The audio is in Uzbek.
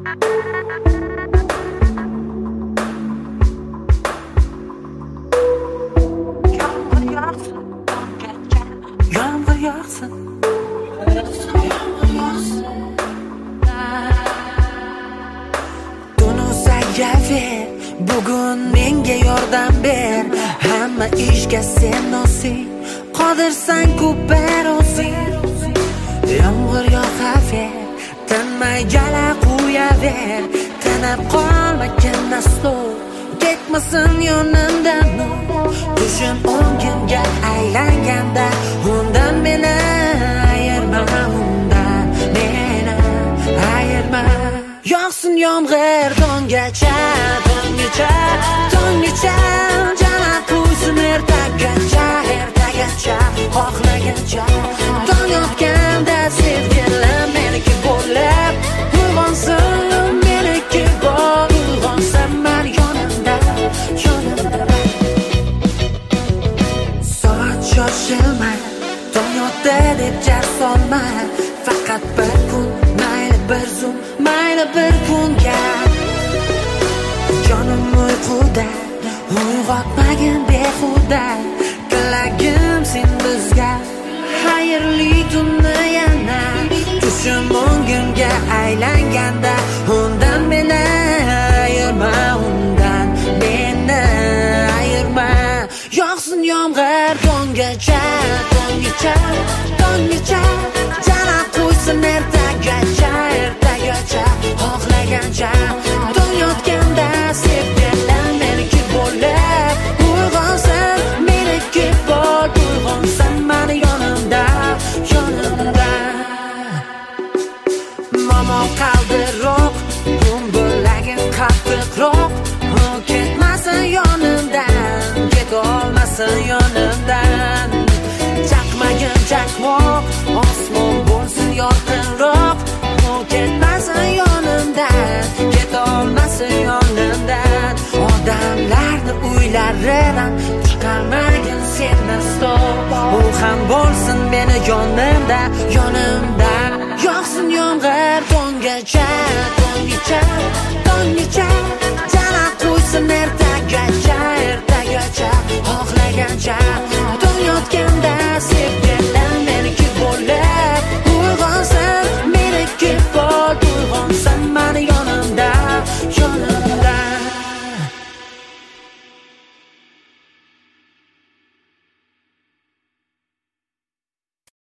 Yağmur yağsın. Dunu sayyaver, bugun menga yordam ber. Hamma ishga sen nosing, qodirsan-ku barosing. Yomg'ir yog'aver, tinmay jala qo'yaver. Tanab qolmagan aslo, ketmasin yonimdan nur. Tushim o'ngimga aylanganda, undan meni ayirma, undan meni ayirma. Yog'sin yomg'ir dongacha, dongacha, dongacha. Jala qo'ysin ertagacha, ertagacha, xohlagancha. Tong yotganda sevgilim meniki bo'lib, uyg'onsin meniki bo'l, uyg'onsin men yonimda, yonimda. Soat shoshilma, tong yotdi deb jar solma. Faqat bir kun, mayli bir zum, mayli bir kunga. Jonim uyquda, uyg'otmagin behuda. Tilagim sen bizga xayrli tunni yana. Tushim o'ngimga aylanganda, undan meni ayirma, undan meni ayirma. Yog'sin yomg'ir dongacha, dongacha, dongacha. Jala qo'ysin ertagacha, ertagacha, xohlagancha. Tong yotganda sevgilim meniki bo'lib, uyg'onsin meniki bo'l, uyg'onsin meni yonimda, yonimda. Momo qaldiroq, qum bo'lagin qattiqroq. Ketmasin yonimdan, ketolmasin yonimdan. Chaqmagin chaqmoq, osmon bo'lsin yorqinroq. Ketmasin yonimdan, ketolmasin yonimdan. Odamlarni uylaridan chiqarmagin sen aslo. U ham bo'lsin meni yonimda, yonimda. Yog'sin yomg'ir dongacha, dongacha, dongacha. Jala qo'ysin ertagacha, ertagacha, xohlagancha.